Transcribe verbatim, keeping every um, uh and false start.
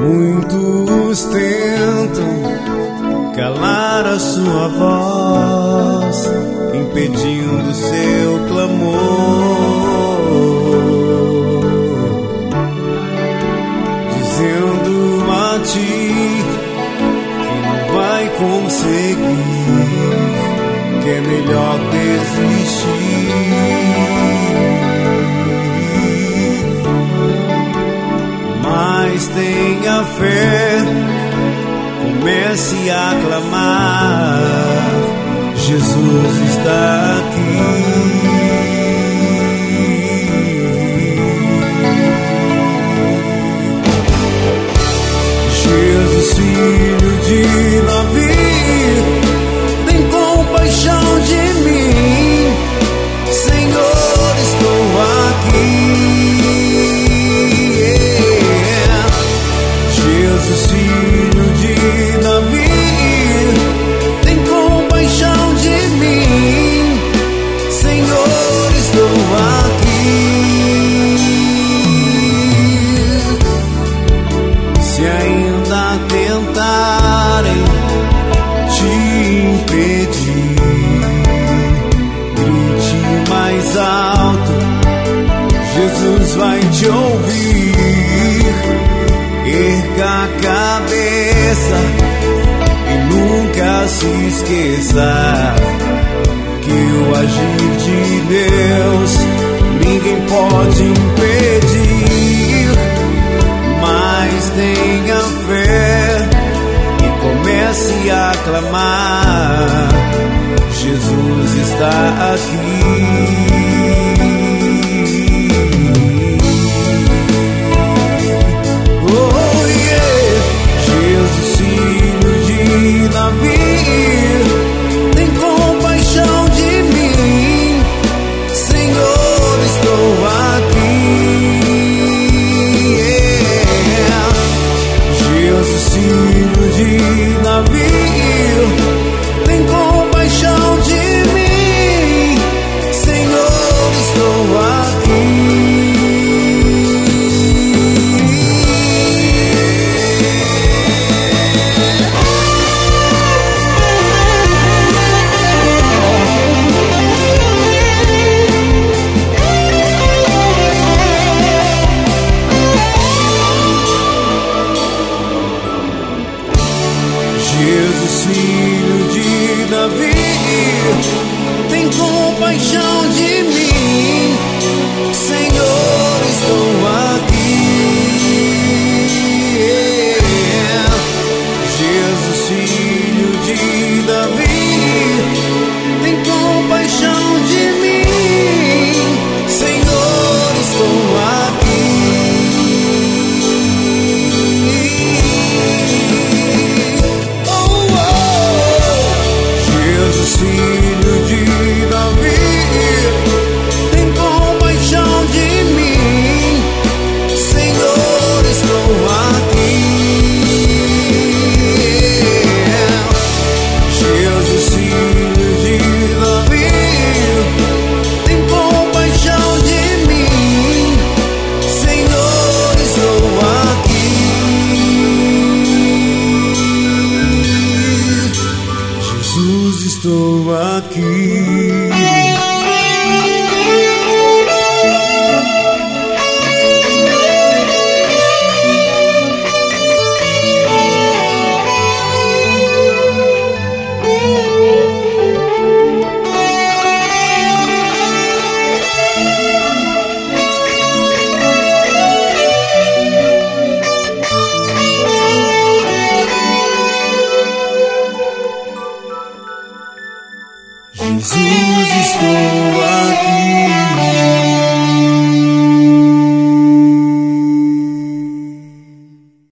Muitos tentam calar a sua voz, impedindo seu clamor, dizendo a ti que não vai conseguir, que é melhor desistir. Mas tenha fé, comece a clamar, Jesus está aqui. Jesus, filho de Davi, tem compaixão de mim, Senhor, estou aqui. Jesus, filho de Davi, tem compaixão de mim, Senhor, estou aqui. Se ainda tentarem te impedir, grite mais alto, Jesus vai te ouvir. Erga a cabeça e nunca se esqueça que o agir de Deus ninguém pode impedir.